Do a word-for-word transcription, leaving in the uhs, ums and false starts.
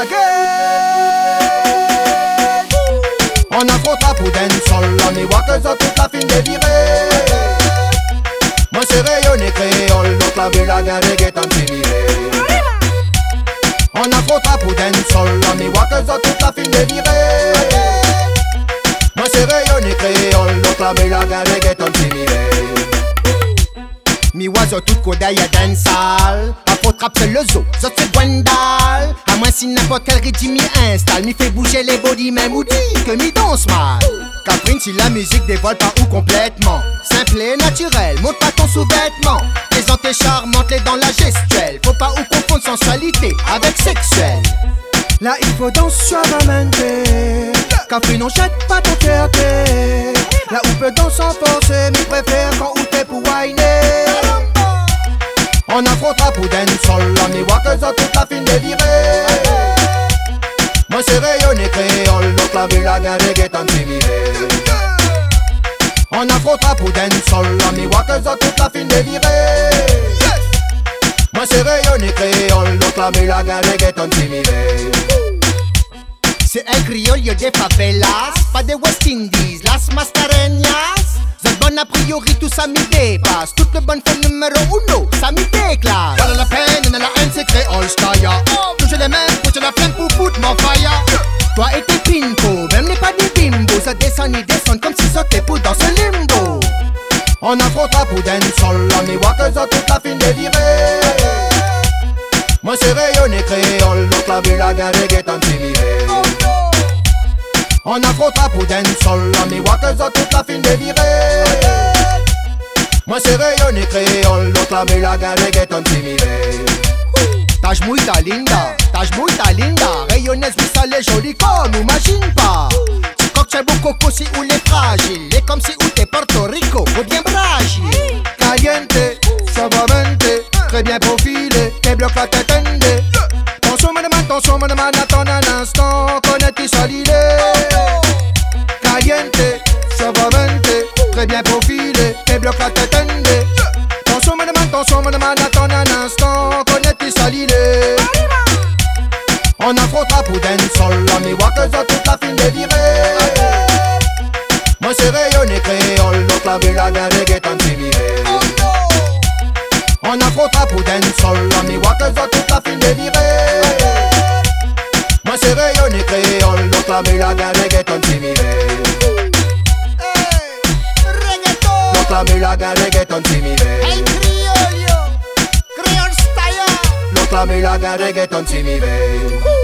again. On affrontera pour dancehall, la miroiteuse a toute la fine dévirée. Moi c'est rayonné créole, donc la bulle à garder est en civilé. On affrontera pour dancehall, la miroiteuse a toute la fine dévirée. Moi c'est rayonné créole, donc la bulle à garder est en civilé. Mi oiseau tout kodaï à dancehall. Afro trap c'est le zoo, zot c'est Gwendal. À moins si n'importe quel rythme m'y installe. Mi fait bouger les body même ou dit que mi danse mal. Caprine si la musique dévoile pas ou complètement. Simple et naturel, monte pas ton sous-vêtement. Plaisante et charmante, les dans la gestuelle. Faut pas ou confondre sensualité avec sexuel. Là il faut danser suavamente. Caprine on jette pas ton fierté. Là où peut danser sans forcer, mi préfère quand ou t'es pour whiner. On affrontera pour dancehall, la miroiteuse a toute la fine dévirée. Moi c'est rayonné créole, donc la bulle à garder est en civilé. On affrontera pour dancehall, la miroiteuse a toute la fine dévirée. Moi c'est rayonné créole, donc la bulle à garder est en civilé. C'est un criollo des favelas, pas des West Indies, las mascareñas. C'est bon a priori tout ça m'y dépasse. Toute le bonne femme numéro uno, ça m'y déclare. Pas de la peine, on a la haine, c'est créole style. Toujours les mêmes, pour la flemme pour foutre mon fire. Toi et tes pinko, même les pas des bimbo. Ça descend, ils descendent comme si ça t'es pour dans ce limbo. On affrontera pour dancehall, la miroiteuse a toute la fine dévirée. Moi c'est rayonné créole, donc la bulle à garder est en civilé. On affrontera pour dancehall, la miroiteuse a toute la fine dévirée. Moi c'est rayonné créole, donc la bulle à garder est en civilé. Taj muy ta linda, taj muy ta linda. Rayonneuse, oui ça l'est joli comme, imagine pas. Tu cocktail beau coco si ou les fragiles. Et comme si ou t'es Porto Rico, ou bien Bragile. Caliente, suavemente, très bien profilé. Tes blocs la tête endée. Ton me demande, ton son me demande, attends un instant. Connais qui solide. Caliente, suavemente, très bien profilé. Tes blocs la tête endée. Ton son me demande, ton son me demande, attends un instant. Connais qui solide. On affrontera pour dancehall, la miroiteuse a toute la fine dévirée. Moi c'est rayonné créole, donc la bulle à garder est en civilé. On affrontera pour dancehall, la miroiteuse a toute la fine dévirée. Moi c'est rayonné créole, donc la bulle à garder est en civilé. Donc la bulle à garder est en civilé. Hey criollo, creole style. Donc la bulle à garder est en civilé.